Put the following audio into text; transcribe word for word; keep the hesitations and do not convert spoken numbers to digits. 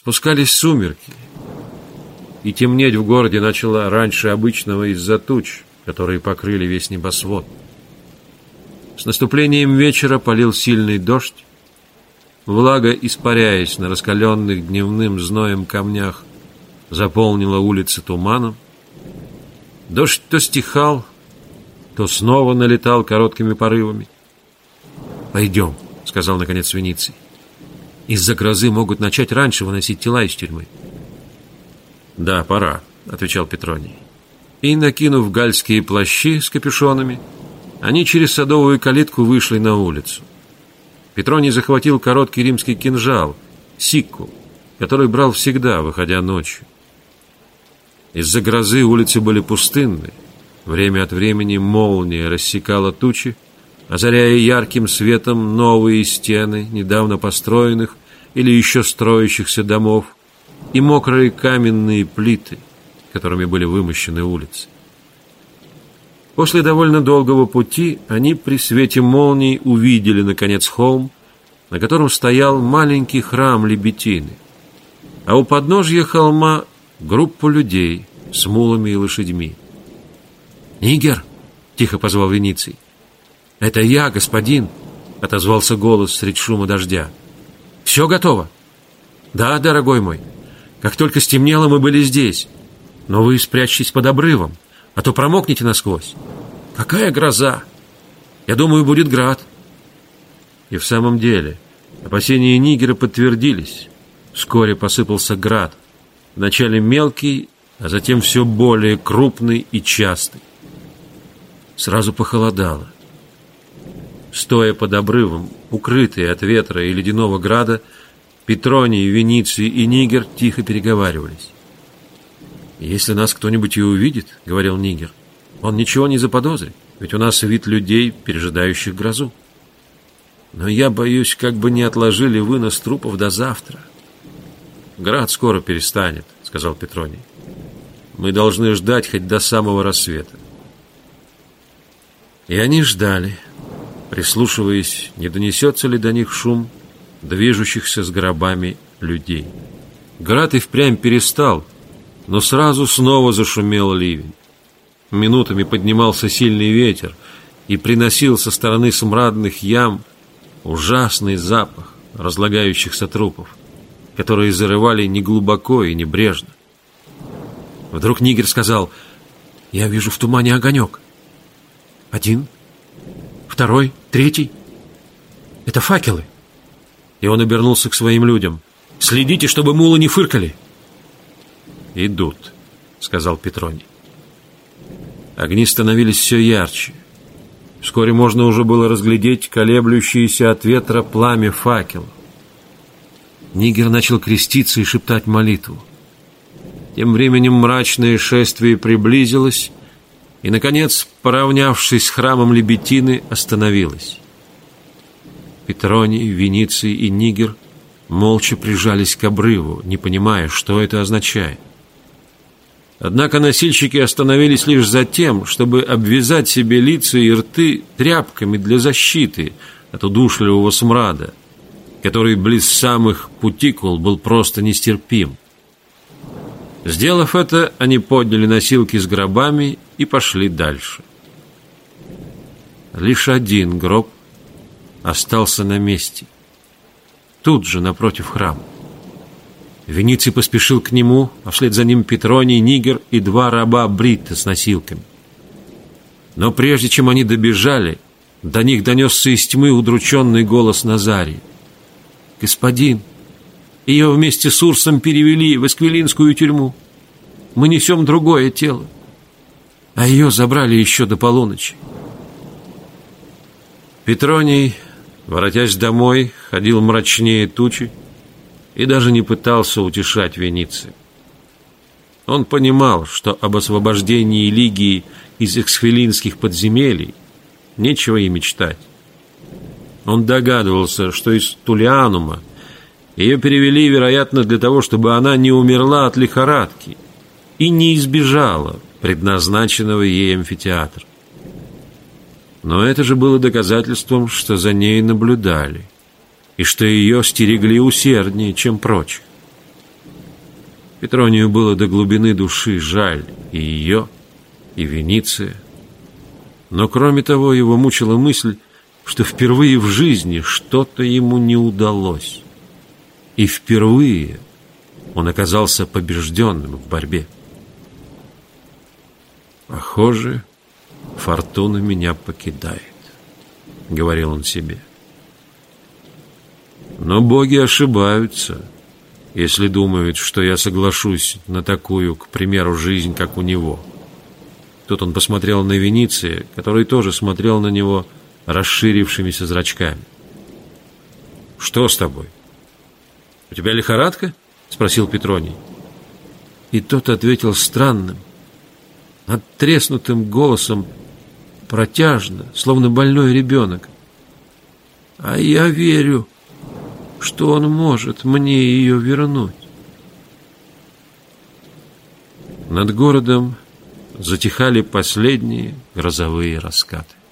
Спускались сумерки, и темнеть в городе начало раньше обычного из-за туч, которые покрыли весь небосвод. С наступлением вечера полил сильный дождь. Влага, испаряясь на раскаленных дневным зноем камнях, заполнила улицы туманом. Дождь то стихал, то снова налетал короткими порывами. «Пойдем», — сказал наконец Вениций. «Из-за грозы могут начать раньше выносить тела из тюрьмы». «Да, пора», — отвечал Петроний. И, накинув гальские плащи с капюшонами, они через садовую калитку вышли на улицу. Петроний захватил короткий римский кинжал, сикку, который брал всегда, выходя ночью. Из-за грозы улицы были пустынны. Время от времени молния рассекала тучи, озаряя ярким светом новые стены недавно построенных или еще строящихся домов и мокрые каменные плиты, которыми были вымощены улицы. После довольно долгого пути они при свете молний увидели, наконец, холм, на котором стоял маленький храм Лебетины, а у подножья холма группу людей с мулами и лошадьми. «Нигер!» — тихо позвал Вениций. «Это я, господин!» — отозвался голос средь шума дождя. «Все готово?» «Да, дорогой мой. Как только стемнело, мы были здесь. Но вы спрячьтесь под обрывом, а то промокнете насквозь. Какая гроза! Я думаю, будет град». И в самом деле опасения Нигера подтвердились. Вскоре посыпался град. Вначале мелкий, а затем все более крупный и частый. Сразу похолодало. Стоя под обрывом, укрытые от ветра и ледяного града, Петроний, Вениций и Нигер тихо переговаривались. «Если нас кто-нибудь и увидит, — говорил Нигер, — он ничего не заподозрит, ведь у нас вид людей, пережидающих грозу. Но я боюсь, как бы не отложили вынос трупов до завтра». «Град скоро перестанет, — сказал Петроний. Мы должны ждать хоть до самого рассвета». И они ждали, прислушиваясь, не донесется ли до них шум движущихся с гробами людей. Град и впрямь перестал, но сразу снова зашумел ливень. Минутами поднимался сильный ветер и приносил со стороны смрадных ям ужасный запах разлагающихся трупов, которые зарывали неглубоко и небрежно. Вдруг Нигер сказал: «Я вижу в тумане огонек. Один, второй, третий. Это факелы». И он обернулся к своим людям. «Следите, чтобы мулы не фыркали». «Идут», — сказал Петроний. Огни становились все ярче. Вскоре можно уже было разглядеть колеблющееся от ветра пламя факелов. Нигер начал креститься и шептать молитву. Тем временем мрачное шествие приблизилось и, наконец, поравнявшись с храмом Лебетины, остановилось. Петроний, Вениций и Нигер молча прижались к обрыву, не понимая, что это означает. Однако носильщики остановились лишь за тем, чтобы обвязать себе лица и рты тряпками для защиты от удушливого смрада, который близ самых путикул был просто нестерпим. Сделав это, они подняли носилки с гробами и пошли дальше. Лишь один гроб остался на месте, тут же напротив храма. Вениций поспешил к нему, а вслед за ним Петроний, Нигер и два раба Бритта с носилками. Но прежде чем они добежали, до них донесся из тьмы удрученный голос Назарии. «Господин, ее вместе с Урсом перевели в Эсквилинскую тюрьму. Мы несем другое тело, а ее забрали еще до полуночи». Петроний, воротясь домой, ходил мрачнее тучи и даже не пытался утешать Вениция. Он понимал, что об освобождении Лигии из эксфилинских подземелий нечего и мечтать. Он догадывался, что из Тулианума ее перевели, вероятно, для того, чтобы она не умерла от лихорадки и не избежала предназначенного ей амфитеатра. Но это же было доказательством, что за ней наблюдали и что ее стерегли усерднее, чем прочих. Петронию было до глубины души жаль и ее, и Вениция. Но кроме того его мучила мысль, что впервые в жизни что-то ему не удалось. И впервые он оказался побежденным в борьбе. «Похоже, фортуна меня покидает», — говорил он себе. «Но боги ошибаются, если думают, что я соглашусь на такую, к примеру, жизнь, как у него». Тут он посмотрел на Вениция, который тоже смотрел на него расширившимися зрачками. «Что с тобой? У тебя лихорадка?» — спросил Петроний. И тот ответил странным, надтреснутым голосом, протяжно, словно больной ребенок. «А я верю, что он может мне ее вернуть». Над городом затихали последние грозовые раскаты.